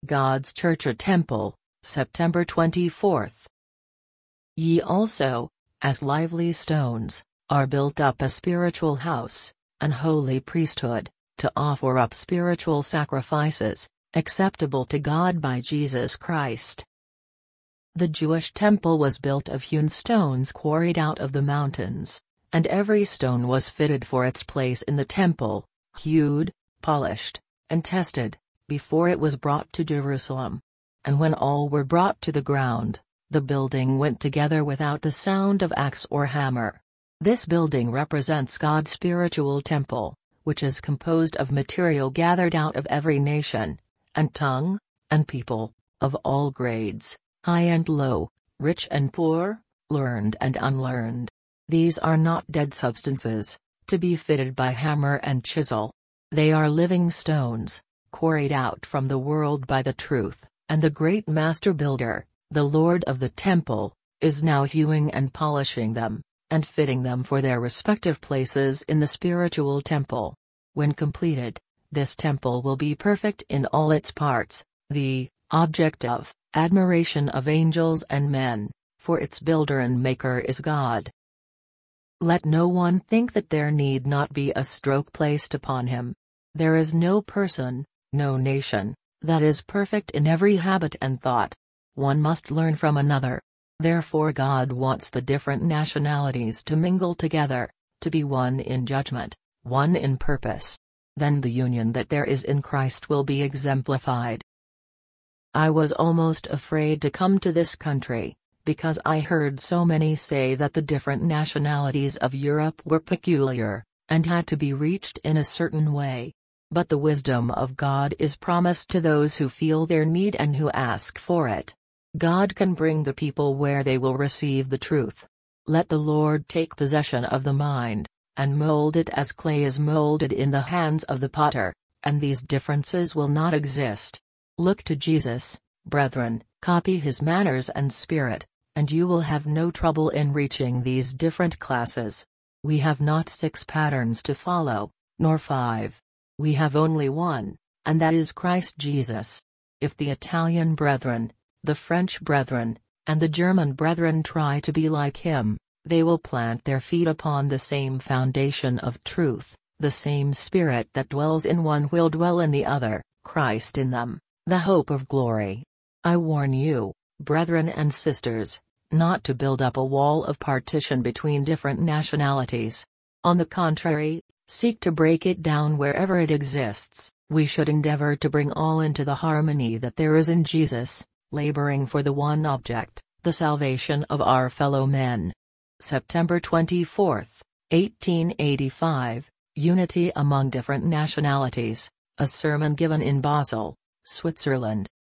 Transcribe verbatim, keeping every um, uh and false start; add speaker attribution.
Speaker 1: God's Church a temple, September twenty-fourth. Ye also, as lively stones, are built up a spiritual house, an holy priesthood, to offer up spiritual sacrifices, acceptable to God by Jesus Christ. The Jewish temple was built of hewn stones quarried out of the mountains, and every stone was fitted for its place in the temple, hewed, polished, and tested, before it was brought to Jerusalem. And when all were brought to the ground, the building went together without the sound of axe or hammer. This building represents God's spiritual temple, which is composed of material gathered out of every nation, and tongue, and people, of all grades, high and low, rich and poor, learned and unlearned. These are not dead substances, to be fitted by hammer and chisel. They are living stones, quarried out from the world by the truth, and the great master builder, the Lord of the temple, is now hewing and polishing them, and fitting them for their respective places in the spiritual temple. When completed, this temple will be perfect in all its parts, the object of admiration of angels and men, for its builder and maker is God. Let no one think that there need not be a stroke placed upon him. There is no person, no nation, that is perfect in every habit and thought. One must learn from another. Therefore God wants the different nationalities to mingle together, to be one in judgment, one in purpose. Then the union that there is in Christ will be exemplified. I was almost afraid to come to this country, because I heard so many say that the different nationalities of Europe were peculiar, and had to be reached in a certain way. But the wisdom of God is promised to those who feel their need and who ask for it. God can bring the people where they will receive the truth. Let the Lord take possession of the mind, and mold it as clay is molded in the hands of the potter, and these differences will not exist. Look to Jesus, brethren, copy his manners and spirit, and you will have no trouble in reaching these different classes. We have not six patterns to follow, nor five. We have only one, and that is Christ Jesus. If the Italian brethren, the French brethren, and the German brethren try to be like him, they will plant their feet upon the same foundation of truth. The same Spirit that dwells in one will dwell in the other, Christ in them, the hope of glory. I warn you, brethren and sisters, not to build up a wall of partition between different nationalities. On the contrary, seek to break it down wherever it exists. We should endeavor to bring all into the harmony that there is in Jesus, laboring for the one object, the salvation of our fellow men. September twenty-fourth, eighteen eighty-five, Unity among different nationalities, a sermon given in Basel, Switzerland.